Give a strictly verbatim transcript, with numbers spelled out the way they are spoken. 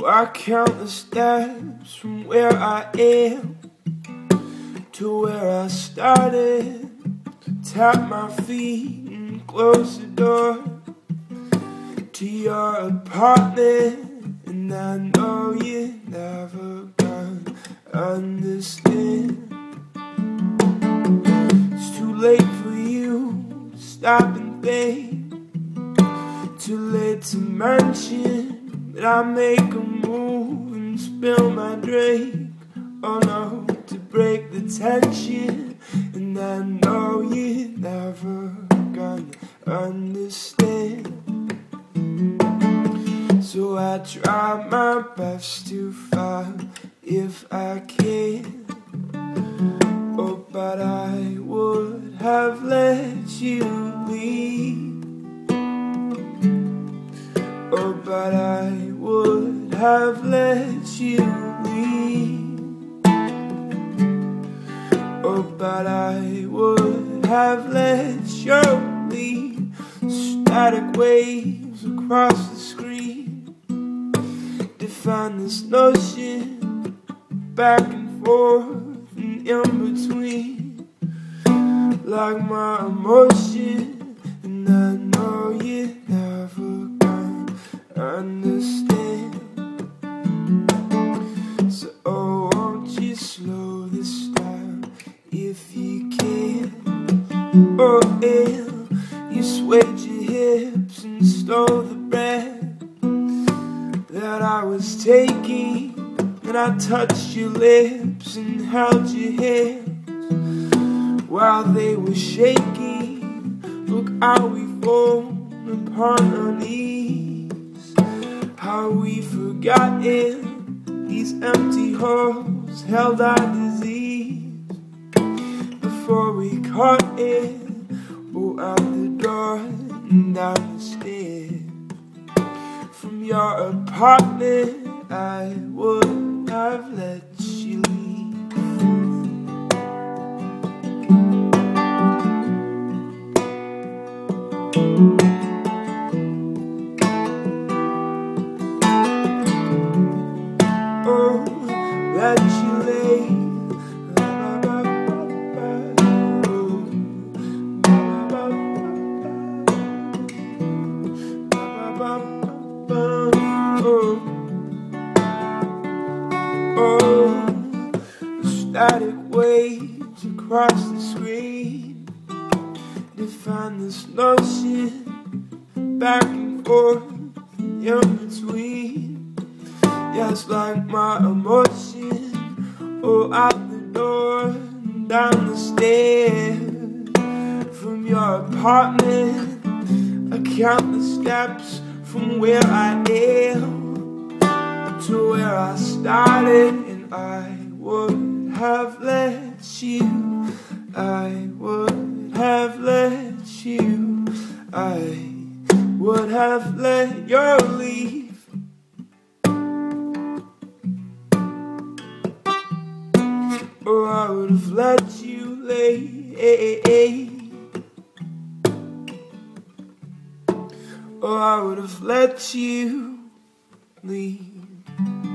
I count the steps from where I am to where I started. Tap my feet and close the door to your apartment, and I know you're never gonna understand. It's too late for you to stop and think, too late to mention that I make a move and spill my drink. Oh no, to break the tension, and I know you're never gonna understand. So I try my best to find if I can. Oh, but I would have let you leave. Oh, but I would have let you leave. Oh, but I would have let you leave. Static waves across the screen define this notion, back and forth and in between, like my emotion, and I know you're never gonna understand. So oh, won't you slow this down if you can? Oh, and you swayed your hips and stole the breath that I was taking, and I touched your lips and held your hands while they were shaking. Look how we fall upon our knees, how we forgotten these empty halls held our disease before we caught it. Oh, out the door and down the stairs from your apartment, I would have let you leave. Oh, let you leave. Oh, the static waves across the screen define this notion, back and forth in between. Yes, like my emotion. Oh, out the door and down the stairs from your apartment. I count the steps from where I am to where I started, and I would have let you, I would have let you, I would have let you leave. Or I would have let you leave. Or I would have let you leave.